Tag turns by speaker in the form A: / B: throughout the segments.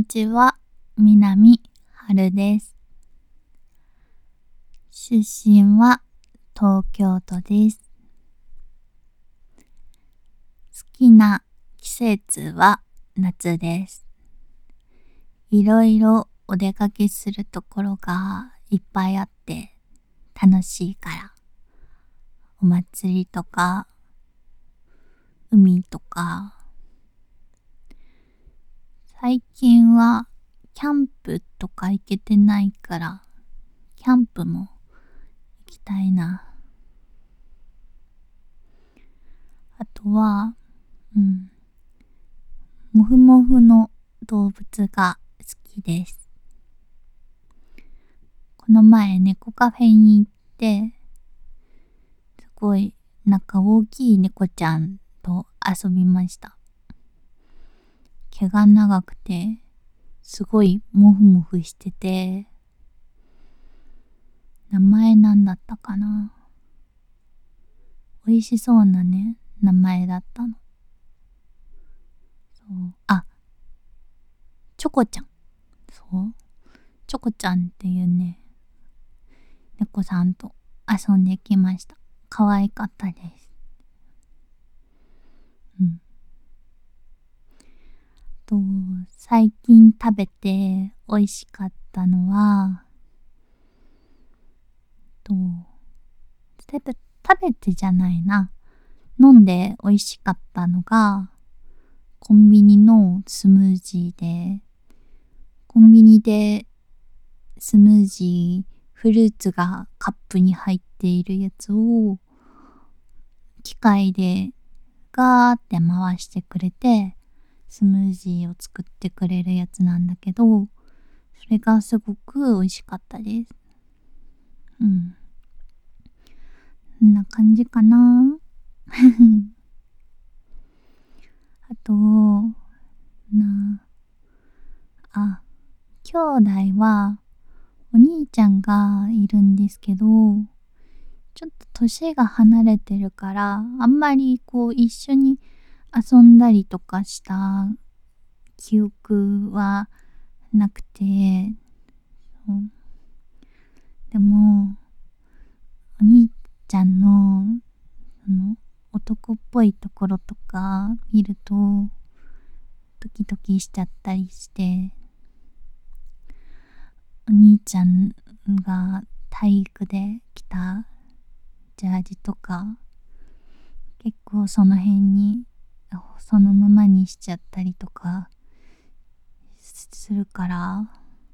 A: にちは、南春です。出身は東京都です。好きな季節は夏です。いろいろお出かけするところがいっぱいあって楽しいから。お祭りとか、海とか。最近はキャンプとか行けてないから、キャンプも行きたいな。あとは、もふもふの動物が好きです。この前猫カフェに行って、すごい大きい猫ちゃんと遊びました。毛が長くて、すごいもふもふしてて、名前なんだったかな。美味しそうなね、名前だったの。チョコちゃん。そう。チョコちゃんっていうね、猫さんと遊んできました。可愛かったです。最近食べて美味しかったのは、食べてじゃないな。飲んで美味しかったのが、コンビニのスムージーで、コンビニでスムージー、フルーツがカップに入っているやつを、機械でガーって回してくれて、スムージーを作ってくれるやつなんだけど、それがすごく美味しかったです。こんな感じかな。あと、兄弟はお兄ちゃんがいるんですけど、ちょっと年が離れてるから、あんまり一緒に遊んだりとかした記憶はなくて、でも、お兄ちゃんの、男っぽいところとか見ると、ドキドキしちゃったりして、お兄ちゃんが体育で着たジャージとか、結構その辺にそのままにしちゃったりとかするから、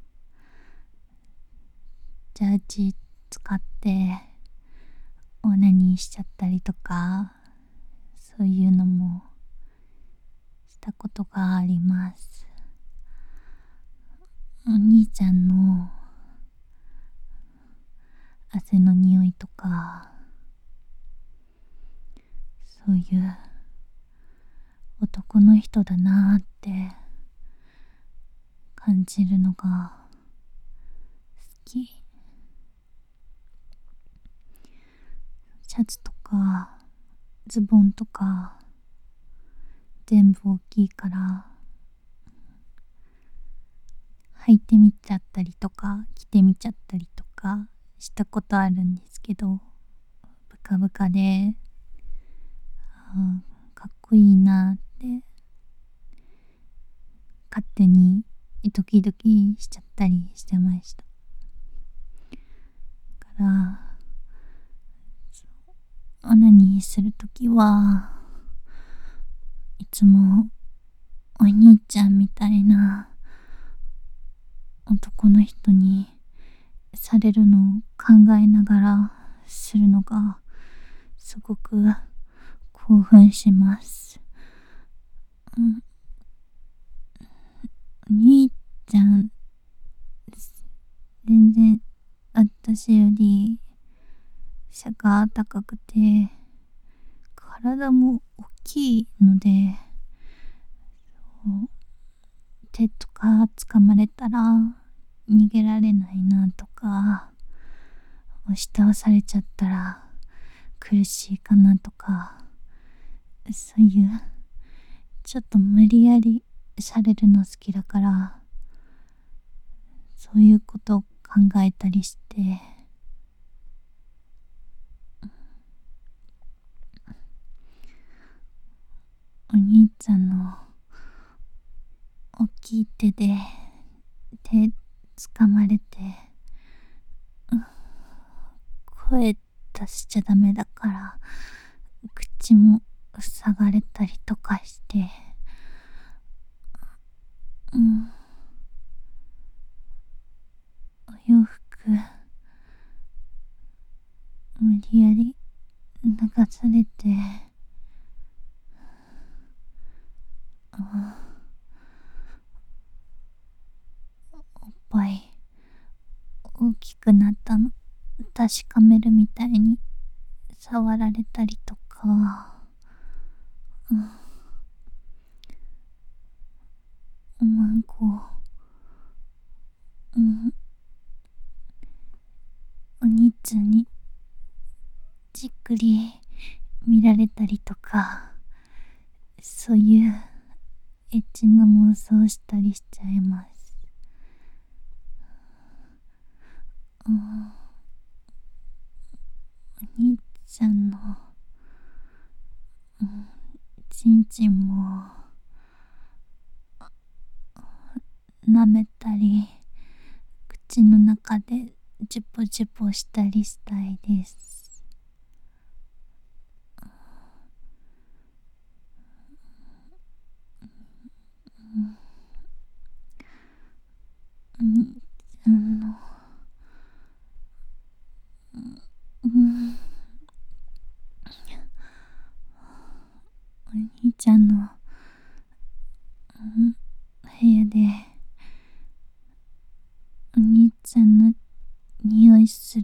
A: ジャージ使ってオナニーしちゃったりとか、そういうのもしたことがあります。お兄ちゃんの汗の匂いとか、そういう男の人だなーって感じるのが好き。シャツとかズボンとか全部大きいから履いてみちゃったりとか着てみちゃったりとかしたことあるんですけど、ブカブカでかっこいいなって勝手にドキドキしちゃったりしてました。だからオナニーするときはいつもお兄ちゃんみたいな男の人にされるのを考えながらするのがすごく興奮します。お兄ちゃん全然私より背が高くて体も大きいので、手とか掴まれたら逃げられないなとか、押し倒されちゃったら苦しいかなとか、そういうちょっと無理やりされるの好きだから、 そういうことを考えたりして、お兄ちゃんの大きい手で手掴まれて、声出しちゃダメだから口も塞がれたりとかして、お洋服無理やり脱がされて、おっぱい大きくなったの確かめるみたいに触られたりとか、おまんこ、お兄ちゃんにじっくり見られたりとか、そういうエッチな妄想したりしちゃいます。お兄ちゃんのちんちんも舐めたり、口の中でジュポジュポしたりしたいです。お兄ちゃんのお兄ちゃんの部屋でお兄ちゃんの匂いする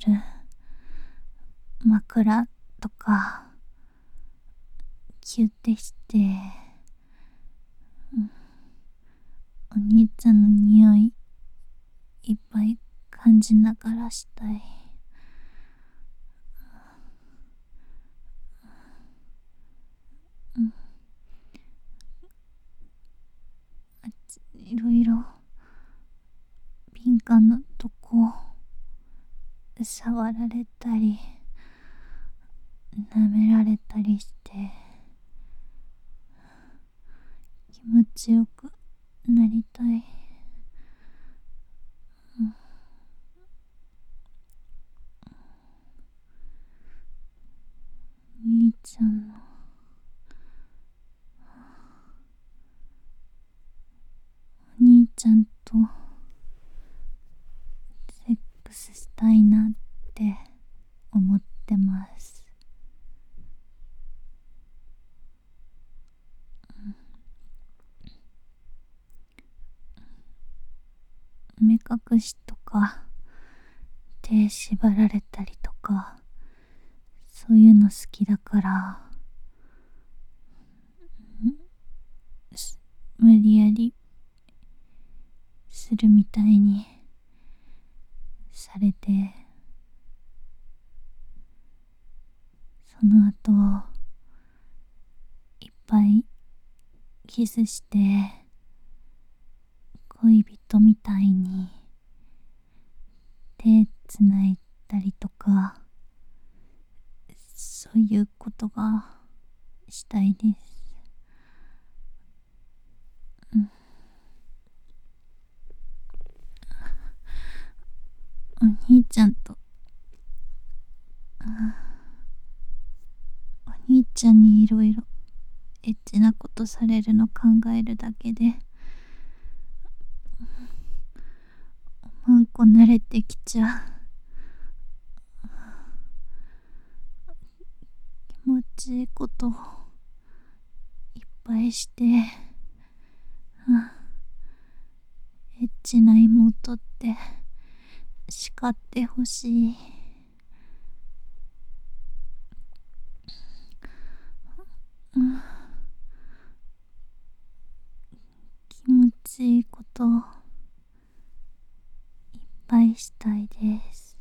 A: 枕とかキュッてして、お兄ちゃんの匂いいっぱい感じながらしたい。いろいろ敏感なとこ触られたり舐められたりして気持ちよくなりたい。お兄ちゃんのお兄ちゃんとセックスしたいなって思ってます。目隠しとか手縛られたりとか、そういうの好きだから、無理やりするみたいにされて、その後いっぱいキスして恋人みたいに手つないだりとか、そういうことがしたいです。お兄ちゃんとお兄ちゃんにいろいろエッチなことされるの考えるだけでおまんこ慣れてきちゃう。気持ちいいこといっぱいして、エッチな妹って叱ってほしい。気持ちいいこといっぱいしたいです。